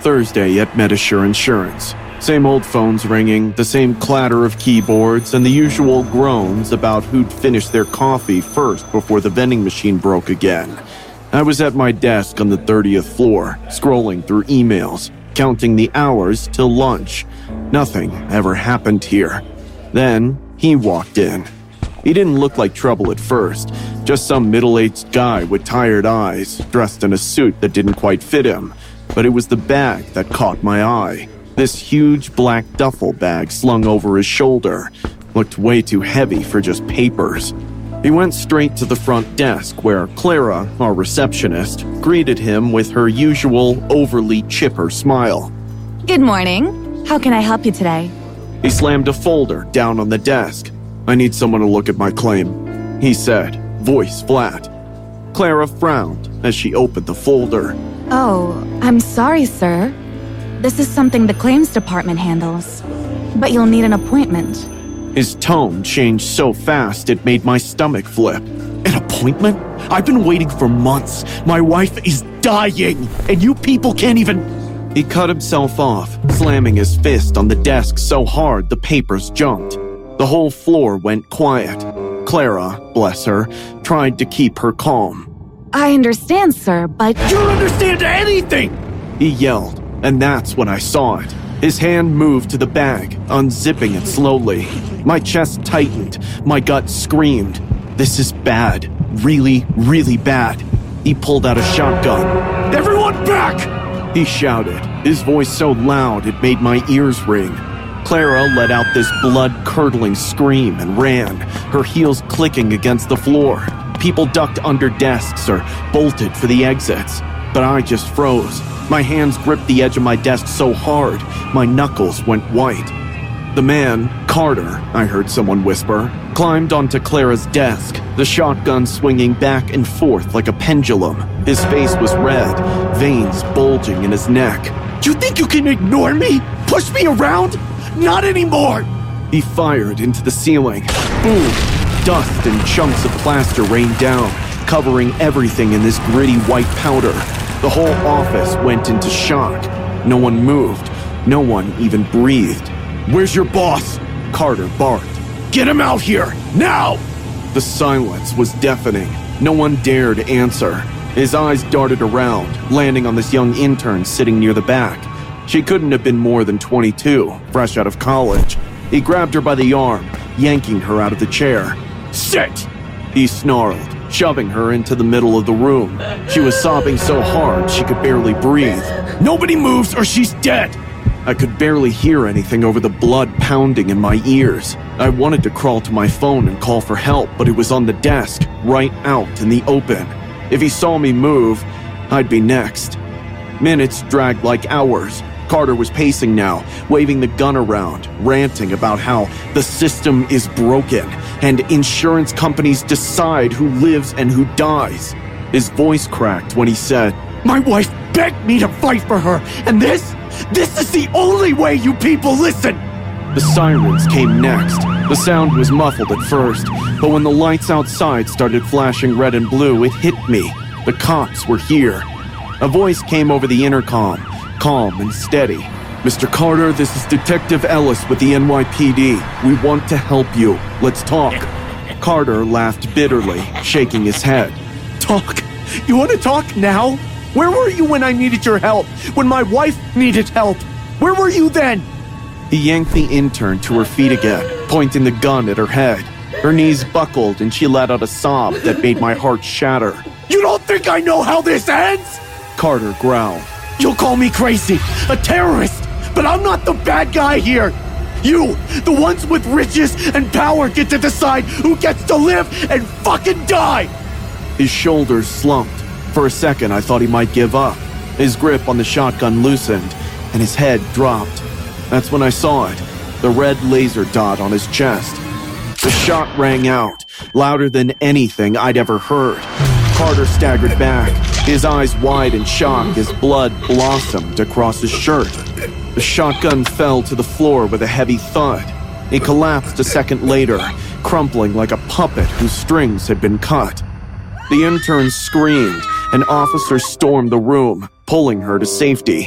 Thursday at Medisure Insurance. Same old phones ringing, the same clatter of keyboards, and the usual groans about who'd finished their coffee first before the vending machine broke again. I was at my desk on the 30th floor, scrolling through emails, counting the hours till lunch. Nothing ever happened here. Then he walked in. He didn't look like trouble at first, just some middle-aged guy with tired eyes, dressed in a suit that didn't quite fit him. But it was the bag that caught my eye. This huge black duffel bag slung over his shoulder looked way too heavy for just papers. He went straight to the front desk where Clara, our receptionist, greeted him with her usual overly chipper smile. Good morning. How can I help you today? He slammed a folder down on the desk. I need someone to look at my claim, he said, voice flat. Clara frowned as she opened the folder. Oh, I'm sorry, sir. This is something the claims department handles. But you'll need an appointment. His tone changed so fast it made my stomach flip. An appointment? I've been waiting for months. My wife is dying, and you people can't even... He cut himself off, slamming his fist on the desk so hard the papers jumped. The whole floor went quiet. Clara, bless her, tried to keep her calm. I understand, sir, but... You don't understand anything! He yelled, and that's when I saw it. His hand moved to the bag, unzipping it slowly. My chest tightened. My gut screamed. This is bad. Really, really bad. He pulled out a shotgun. Everyone back! He shouted, his voice so loud it made my ears ring. Clara let out this blood-curdling scream and ran, her heels clicking against the floor. People ducked under desks or bolted for the exits. But I just froze. My hands gripped the edge of my desk so hard, my knuckles went white. The man, Carter, I heard someone whisper, climbed onto Clara's desk, the shotgun swinging back and forth like a pendulum. His face was red, veins bulging in his neck. You think you can ignore me? Push me around? Not anymore! He fired into the ceiling. Boom! Dust and chunks of plaster rained down, covering everything in this gritty white powder. The whole office went into shock. No one moved. No one even breathed. Where's your boss? Carter barked. Get him out here, now! The silence was deafening. No one dared answer. His eyes darted around, landing on this young intern sitting near the back. She couldn't have been more than 22, fresh out of college. He grabbed her by the arm, yanking her out of the chair. Sit! He snarled, shoving her into the middle of the room. She was sobbing so hard she could barely breathe. Nobody moves or she's dead! I could barely hear anything over the blood pounding in my ears. I wanted to crawl to my phone and call for help, but it was on the desk, right out in the open. If he saw me move, I'd be next. Minutes dragged like hours. Carter was pacing now, waving the gun around, ranting about how the system is broken and insurance companies decide who lives and who dies. His voice cracked when he said, My wife begged me to fight for her, and this is the only way you people listen! The sirens came next. The sound was muffled at first, but when the lights outside started flashing red and blue, it hit me. The cops were here. A voice came over the intercom, calm and steady. Mr. Carter, this is Detective Ellis with the NYPD. We want to help you. Let's talk. Carter laughed bitterly, shaking his head. Talk? You want to talk now? Where were you when I needed your help? When my wife needed help? Where were you then? He yanked the intern to her feet again, pointing the gun at her head. Her knees buckled and she let out a sob that made my heart shatter. You don't think I know how this ends? Carter growled. You'll call me crazy, a terrorist, but I'm not the bad guy here. You, the ones with riches and power, get to decide who gets to live and fucking die! His shoulders slumped. For a second, I thought he might give up. His grip on the shotgun loosened, and his head dropped. That's when I saw it, the red laser dot on his chest. The shot rang out, louder than anything I'd ever heard. Carter staggered back, his eyes wide in shock as blood blossomed across his shirt. The shotgun fell to the floor with a heavy thud. It collapsed a second later, crumpling like a puppet whose strings had been cut. The intern screamed. An officer stormed the room, pulling her to safety.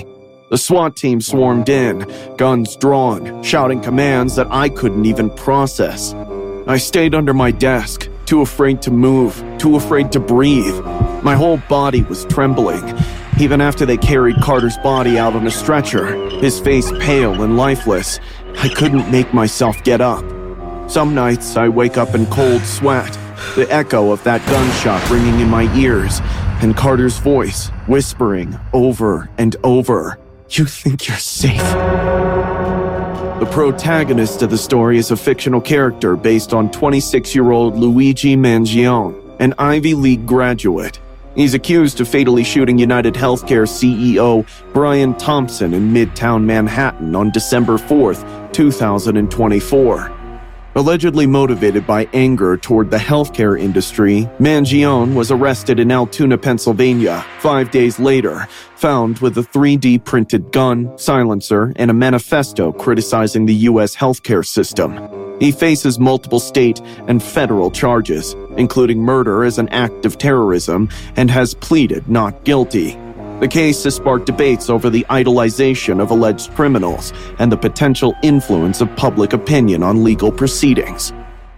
The SWAT team swarmed in, guns drawn, shouting commands that I couldn't even process. I stayed under my desk, too afraid to move, too afraid to breathe. My whole body was trembling. Even after they carried Carter's body out on a stretcher, his face pale and lifeless, I couldn't make myself get up. Some nights I wake up in cold sweat, the echo of that gunshot ringing in my ears, and Carter's voice whispering over and over, "You think you're safe?" The protagonist of the story is a fictional character based on 26-year-old Luigi Mangione, an Ivy League graduate. He's accused of fatally shooting United Healthcare CEO Brian Thompson in Midtown Manhattan on December 4th, 2024. Allegedly motivated by anger toward the healthcare industry, Mangione was arrested in Altoona, Pennsylvania, 5 days later, found with a 3D printed gun, silencer, and a manifesto criticizing the U.S. healthcare system. He faces multiple state and federal charges, including murder as an act of terrorism, and has pleaded not guilty. The case has sparked debates over the idolization of alleged criminals and the potential influence of public opinion on legal proceedings.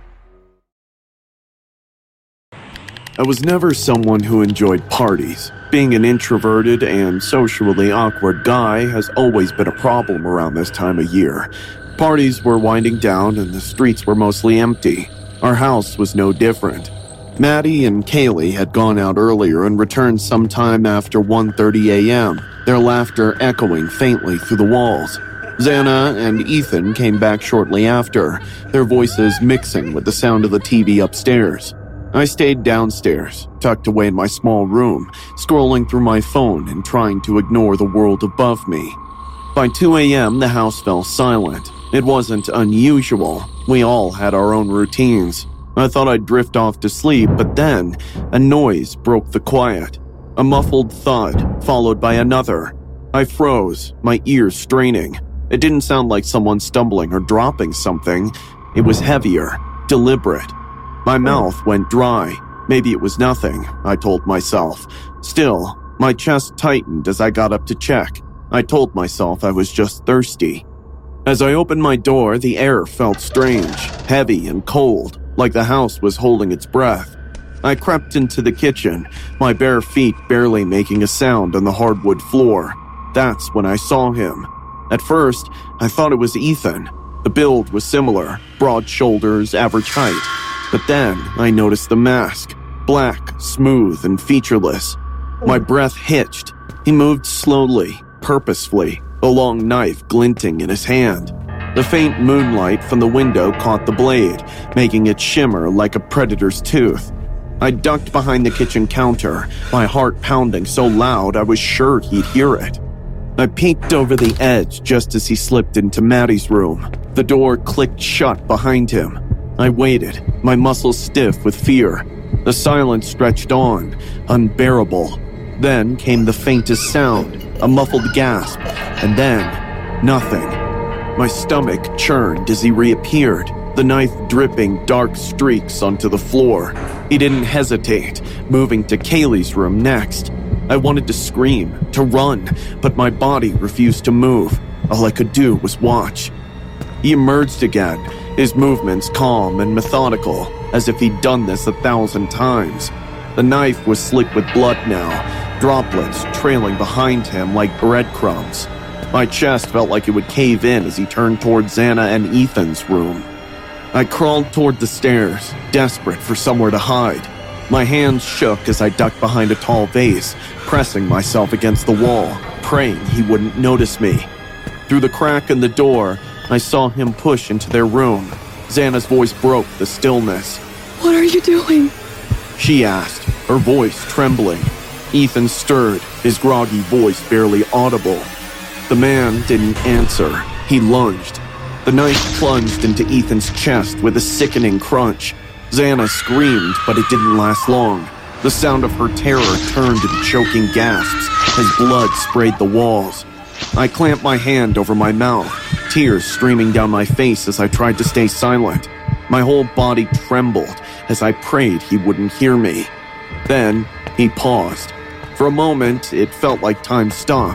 I was never someone who enjoyed parties. Being an introverted and socially awkward guy has always been a problem around this time of year. Parties were winding down and the streets were mostly empty. Our house was no different. Maddie and Kaylee had gone out earlier and returned sometime after 1:30 a.m., their laughter echoing faintly through the walls. Xana and Ethan came back shortly after, their voices mixing with the sound of the TV upstairs. I stayed downstairs, tucked away in my small room, scrolling through my phone and trying to ignore the world above me. By 2 a.m., the house fell silent. It wasn't unusual. We all had our own routines. I thought I'd drift off to sleep, but then a noise broke the quiet. A muffled thud, followed by another. I froze, my ears straining. It didn't sound like someone stumbling or dropping something. It was heavier, deliberate. My mouth went dry. Maybe it was nothing, I told myself. Still, my chest tightened as I got up to check. I told myself I was just thirsty. As I opened my door, the air felt strange, heavy and cold, like the house was holding its breath. I crept into the kitchen, my bare feet barely making a sound on the hardwood floor. That's when I saw him. At first, I thought it was Ethan. The build was similar, broad shoulders, average height. But then I noticed the mask, black, smooth, and featureless. My breath hitched. He moved slowly, purposefully, a long knife glinting in his hand. The faint moonlight from the window caught the blade, making it shimmer like a predator's tooth. I ducked behind the kitchen counter, my heart pounding so loud I was sure he'd hear it. I peeked over the edge just as he slipped into Maddie's room. The door clicked shut behind him. I waited, my muscles stiff with fear. The silence stretched on, unbearable. Then came the faintest sound, a muffled gasp, and then nothing. My stomach churned as he reappeared, the knife dripping dark streaks onto the floor. He didn't hesitate, moving to Kaylee's room next. I wanted to scream, to run, but my body refused to move. All I could do was watch. He emerged again, his movements calm and methodical, as if he'd done this 1,000 times. The knife was slick with blood now, droplets trailing behind him like breadcrumbs. My chest felt like it would cave in as he turned toward Xana and Ethan's room. I crawled toward the stairs, desperate for somewhere to hide. My hands shook as I ducked behind a tall vase, pressing myself against the wall, praying he wouldn't notice me. Through the crack in the door, I saw him push into their room. Xana's voice broke the stillness. "What are you doing?" she asked, her voice trembling. Ethan stirred, his groggy voice barely audible. The man didn't answer. He lunged. The knife plunged into Ethan's chest with a sickening crunch. Xana screamed, but it didn't last long. The sound of her terror turned into choking gasps as blood sprayed the walls. I clamped my hand over my mouth, tears streaming down my face as I tried to stay silent. My whole body trembled as I prayed he wouldn't hear me. Then he paused. For a moment, it felt like time stopped.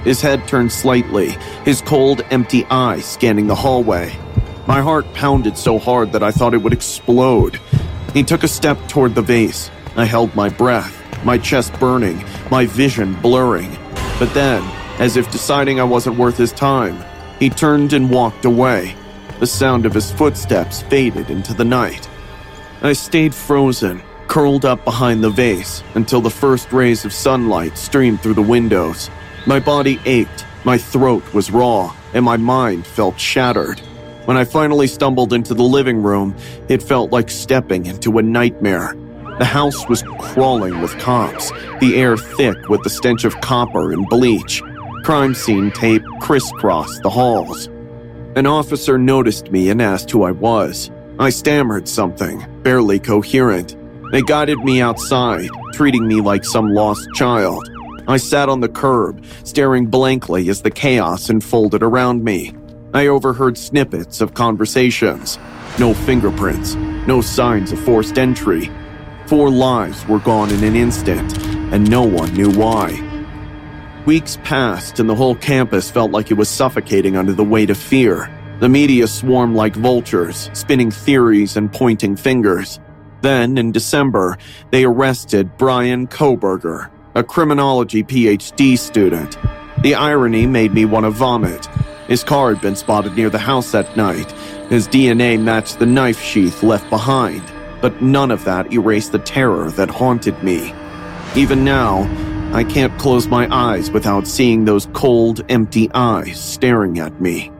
his head turned slightly, his cold, empty eyes scanning the hallway. My heart pounded so hard that I thought it would explode. He took a step toward the vase. I held my breath, my chest burning, my vision blurring. But then, as if deciding I wasn't worth his time, he turned and walked away. The sound of his footsteps faded into the night. I stayed frozen, curled up behind the vase, until the first rays of sunlight streamed through the windows. My body ached, my throat was raw, and my mind felt shattered. When I finally stumbled into the living room, it felt like stepping into a nightmare. The house was crawling with cops, the air thick with the stench of copper and bleach. Crime scene tape crisscrossed the halls. An officer noticed me and asked who I was. I stammered something, barely coherent. They guided me outside, treating me like some lost child. I sat on the curb, staring blankly as the chaos unfolded around me. I overheard snippets of conversations. No fingerprints, no signs of forced entry. 4 lives were gone in an instant, and no one knew why. Weeks passed, and the whole campus felt like it was suffocating under the weight of fear. The media swarmed like vultures, spinning theories and pointing fingers. Then, in December, they arrested Bryan Kohberger, a criminology PhD student. The irony made me want to vomit. His car had been spotted near the house that night. His DNA matched the knife sheath left behind, but none of that erased the terror that haunted me. Even now, I can't close my eyes without seeing those cold, empty eyes staring at me.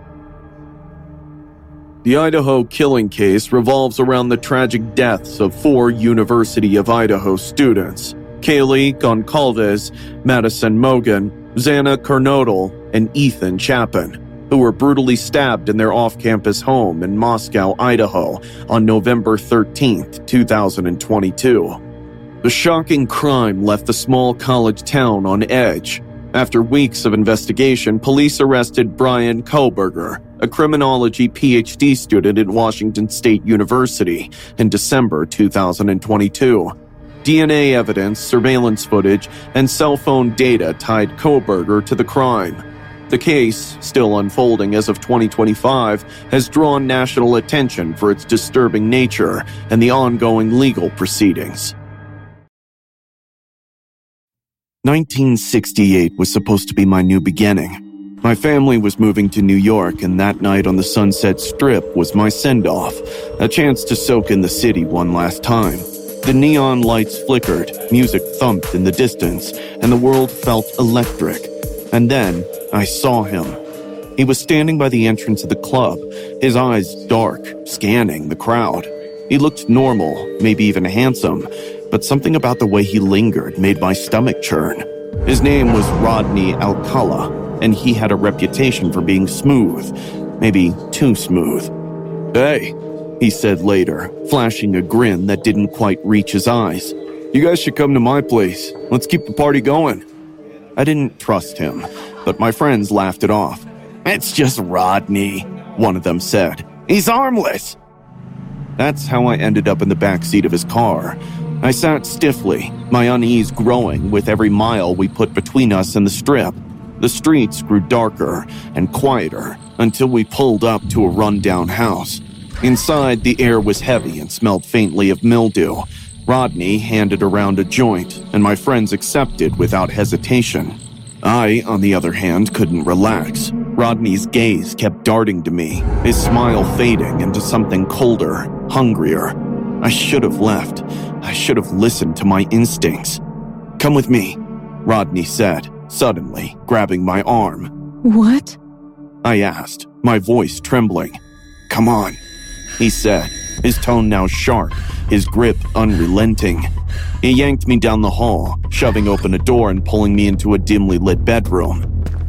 The Idaho killing case revolves around the tragic deaths of 4 University of Idaho students: Kaylee Goncalves, Madison Mogen, Xana Kernodle, and Ethan Chapin, who were brutally stabbed in their off-campus home in Moscow, Idaho, on November 13, 2022. The shocking crime left the small college town on edge. After weeks of investigation, police arrested Bryan Kohberger, a criminology PhD student at Washington State University, in December 2022. DNA evidence, surveillance footage, and cell phone data tied Kohberger to the crime. The case, still unfolding as of 2025, has drawn national attention for its disturbing nature and the ongoing legal proceedings. 1968 was supposed to be my new beginning. My family was moving to New York, and that night on the Sunset Strip was my send-off, a chance to soak in the city one last time. The neon lights flickered, music thumped in the distance, and the world felt electric. And then I saw him. He was standing by the entrance of the club, his eyes dark, scanning the crowd. He looked normal, maybe even handsome, but something about the way he lingered made my stomach churn. His name was Rodney Alcala, and he had a reputation for being smooth, maybe too smooth. "Hey," he said later, flashing a grin that didn't quite reach his eyes. "You guys should come to my place. Let's keep the party going." I didn't trust him, but my friends laughed it off. "It's just Rodney," one of them said. "He's harmless." That's how I ended up in the backseat of his car. I sat stiffly, my unease growing with every mile we put between us and the Strip. The streets grew darker and quieter until we pulled up to a rundown house. Inside, the air was heavy and smelled faintly of mildew. Rodney handed around a joint, and my friends accepted without hesitation. I, on the other hand, couldn't relax. Rodney's gaze kept darting to me, his smile fading into something colder, hungrier. I should have left. I should have listened to my instincts. "Come with me," Rodney said, suddenly grabbing my arm. What? I asked, my voice trembling. "Come on," he said, his tone now sharp, his grip unrelenting. He yanked me down the hall, shoving open a door and pulling me into a dimly lit bedroom.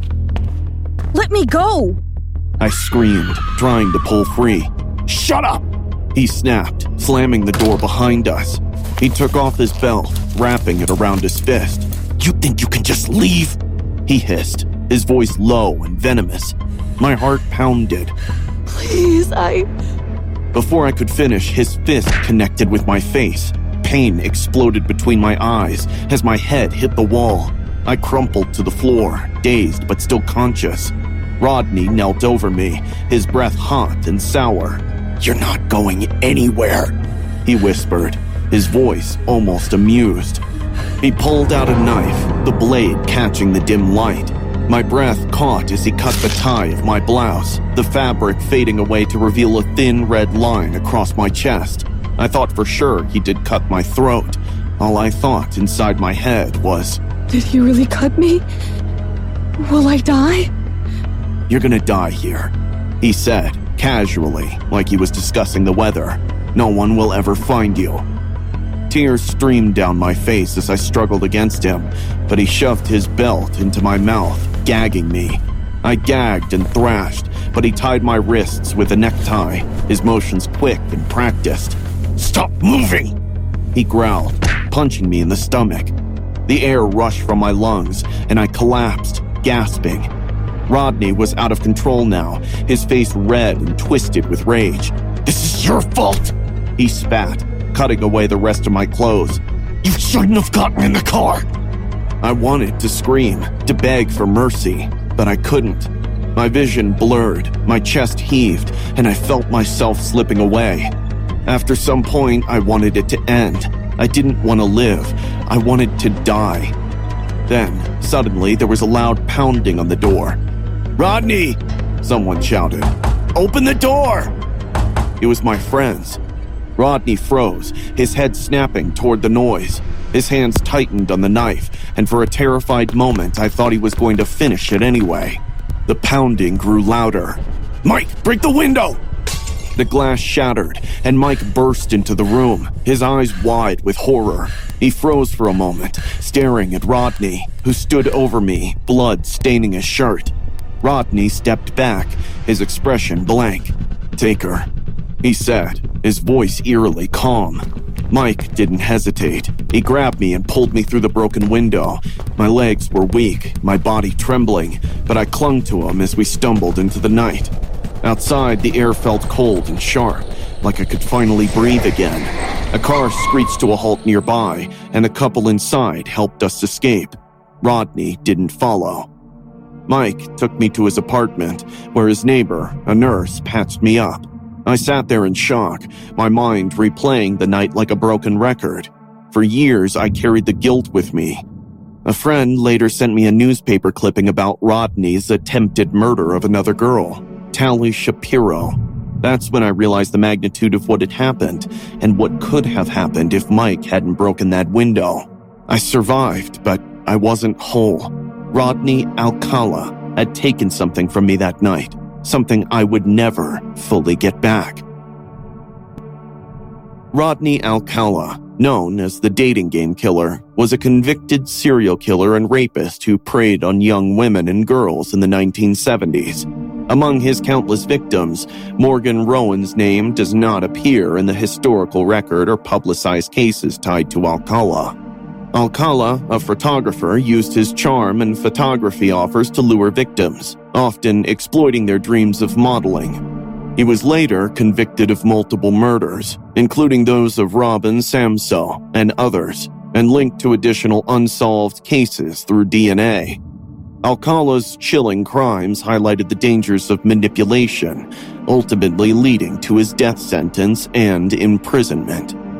Let me go! I screamed, trying to pull free. "Shut up!" he snapped, slamming the door behind us. He took off his belt, wrapping it around his fist. "You think you can just leave?" he hissed, his voice low and venomous. My heart pounded. Please, Before I could finish, his fist connected with my face. Pain exploded between my eyes as my head hit the wall. I crumpled to the floor, dazed but still conscious. Rodney knelt over me, his breath hot and sour. "You're not going anywhere," he whispered, his voice almost amused. He pulled out a knife, the blade catching the dim light. My breath caught as he cut the tie of my blouse, the fabric fading away to reveal a thin red line across my chest. I thought for sure he did cut my throat. All I thought inside my head was, Did he really cut me? Will I die? "You're gonna die here," he said, casually, like he was discussing the weather. "No one will ever find you." Tears streamed down my face as I struggled against him, but he shoved his belt into my mouth, gagging me. I gagged and thrashed, but he tied my wrists with a necktie, his motions quick and practiced. "Stop moving!" he growled, punching me in the stomach. The air rushed from my lungs, and I collapsed, gasping. Rodney was out of control now, his face red and twisted with rage. "This is your fault!" he spat, cutting away the rest of my clothes. "You shouldn't have gotten in the car!" I wanted to scream, to beg for mercy, but I couldn't. My vision blurred, my chest heaved, and I felt myself slipping away. After some point, I wanted it to end. I didn't want to live. I wanted to die. Then, suddenly, there was a loud pounding on the door. "Rodney!" someone shouted. "Open the door!" It was my friends. Rodney froze, his head snapping toward the noise. His hands tightened on the knife, and for a terrified moment, I thought he was going to finish it anyway. The pounding grew louder. "Mike, break the window!" The glass shattered, and Mike burst into the room, his eyes wide with horror. He froze for a moment, staring at Rodney, who stood over me, blood staining his shirt. Rodney stepped back, his expression blank. "Take her," he said, his voice eerily calm. Mike didn't hesitate. He grabbed me and pulled me through the broken window. My legs were weak, my body trembling, but I clung to him as we stumbled into the night. Outside, the air felt cold and sharp, like I could finally breathe again. A car screeched to a halt nearby, and the couple inside helped us escape. Rodney didn't follow. Mike took me to his apartment, where his neighbor, a nurse, patched me up. I sat there in shock, my mind replaying the night like a broken record. For years, I carried the guilt with me. A friend later sent me a newspaper clipping about Rodney's attempted murder of another girl, Tally Shapiro. That's when I realized the magnitude of what had happened and what could have happened if Mike hadn't broken that window. I survived, but I wasn't whole. Rodney Alcala had taken something from me that night, something I would never fully get back. Rodney Alcala, known as the dating game killer, was a convicted serial killer and rapist who preyed on young women and girls in the 1970s. Among his countless victims, Morgan Rowan's name does not appear in the historical record or publicized cases tied to Alcala. Alcala, a photographer, used his charm and photography offers to lure victims, often exploiting their dreams of modeling. He was later convicted of multiple murders, including those of Robin Samso and others, and linked to additional unsolved cases through DNA. Alcala's chilling crimes highlighted the dangers of manipulation, ultimately leading to his death sentence and imprisonment.